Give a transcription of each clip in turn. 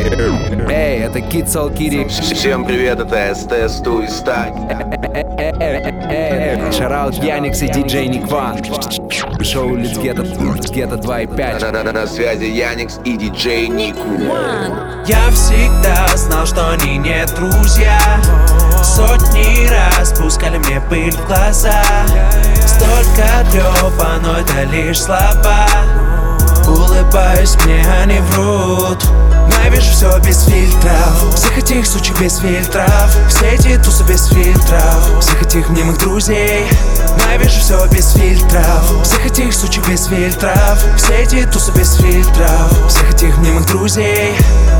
Эй, это Kid Soul Kitty. Всем привет, это СТ Сту и Стак. Шараут Яникс и диджей Никван. Шоу Let's Get It 2.5. На связи Яникс и диджей Нику. Я всегда знал, что они не друзья. Сотни раз пускали мне пыль в глаза. Столько трёпа, но это лишь слова. Улыбаюсь, мне они врут. Но я вижу все без фильтров. Всех этих сучек без фильтров. Все эти тусы без фильтров. Всех этих мнимых друзей. Но я вижу все без фильтров. Всех этих сучек без фильтров. Все эти тусы без фильтров. Всех этих мнимых друзей.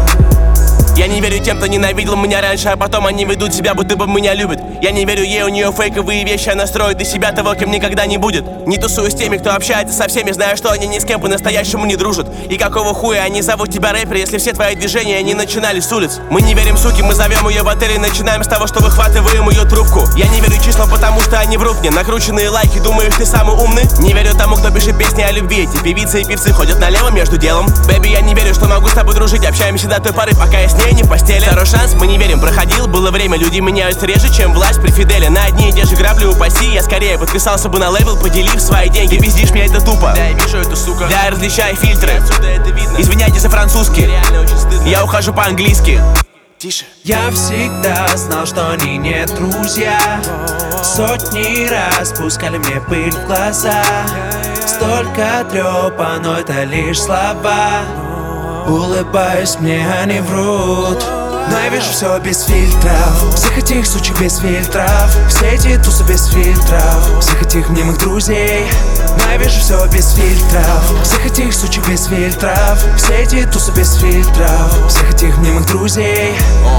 Я не верю тем, кто ненавидел меня раньше, а потом они ведут себя, будто бы меня любят. Я не верю ей, у нее фейковые вещи, она строит из себя того, кем никогда не будет. Не тусую с теми, кто общается со всеми, зная, что они ни с кем по-настоящему не дружат. И какого хуя они зовут тебя рэпер, если все твои движения не начинали с улиц? Мы не верим суки, мы зовем ее в отель и начинаем с того, что выхватываем ее трубку. Я не верю числам, потому что они врут мне. Накрученные лайки, думаешь, ты самый умный? Не верю тому, кто пишет песни о любви. Эти певицы и певцы ходят налево между делом. Бэби, я не верю, что могу с тобой дружить. Общаемся до той поры, пока я с ней не в постели. Второй шанс, мы не верим, проходил, было время. Люди меняются реже, чем власть при Фиделе. На одни и те же грабли упаси. Я скорее подписался бы на лейбл, поделив свои деньги. Пиздишь меня, это тупо. Да, я вижу эту сука. Да, я различаю фильтры. Это видно. Извиняйте за французский. Я ухожу по-английски. Тише. Я всегда знал, что они не друзья. Сотни раз пускали мне пыль в глаза. Столько трёпа, но это лишь слова. Улыбаюсь, мне они врут. Но я вижу все без фильтров. Всех этих сучек без фильтров. Все эти тусы без фильтров. Всех этих мнимых друзей. Но я вижу все без фильтров. Всех этих сучек без фильтров. Все эти тусы без фильтров. Всех этих мнимых друзей.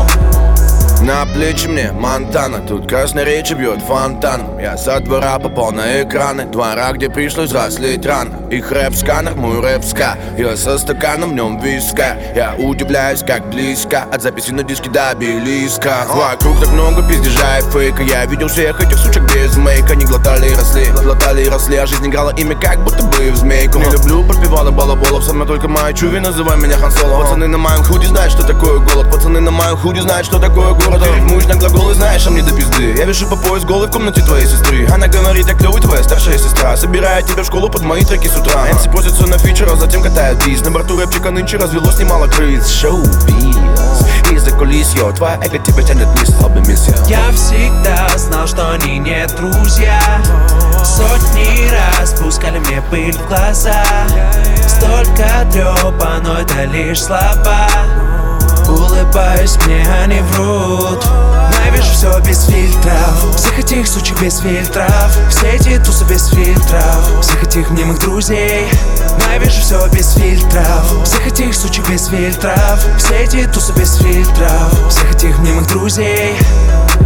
На плечи мне Монтана, тут красноречие бьет фонтаном. Я со двора попал на экраны двора, где пришлось взрослеть рано. Их рэп-сканер, мой рэп-ска. Я со стаканом, в нем виска. Я удивляюсь, как близко от записи на диске до обелиска. Вокруг так много пиздежа и фейка. Я видел всех этих сучек без мейка. Они глотали и росли, а жизнь играла ими как будто бы в змейку. Не люблю подпевала балаболов, со мной только моя чуви, называй меня Хан Соло. Пацаны на моем худи знают, что такое голод. Пацаны на моем худи знают, что такое город. Рифмуешь на глаголы, знаешь, а мне до пизды. Я вижу по пояс голый в комнате твоей сестры. Она говорит, я клёвый, твоя старшая сестра. Собирает тебя в школу под мои треки с утра. МС просится на фичер, а затем катает бис. На борту рэпчика нынче развелось немало крыс. Шоу-биз, из-за кулис, йо, твоя эго тебя тянет вниз, слабый мисс, Я всегда знал, что они не друзья. Сотни раз пускали мне пыль в глаза. Столько трёпа, но это лишь слова. Улыбаюсь, мне они врут. Но я вижу все без фильтров. Всех этих сучек без фильтров. Все эти тусы без фильтров. Всех этих мнимых друзей. Но я вижу все без фильтров. Всех этих сучек без фильтров. Все эти тусы без фильтров. Всех этих мнимых друзей.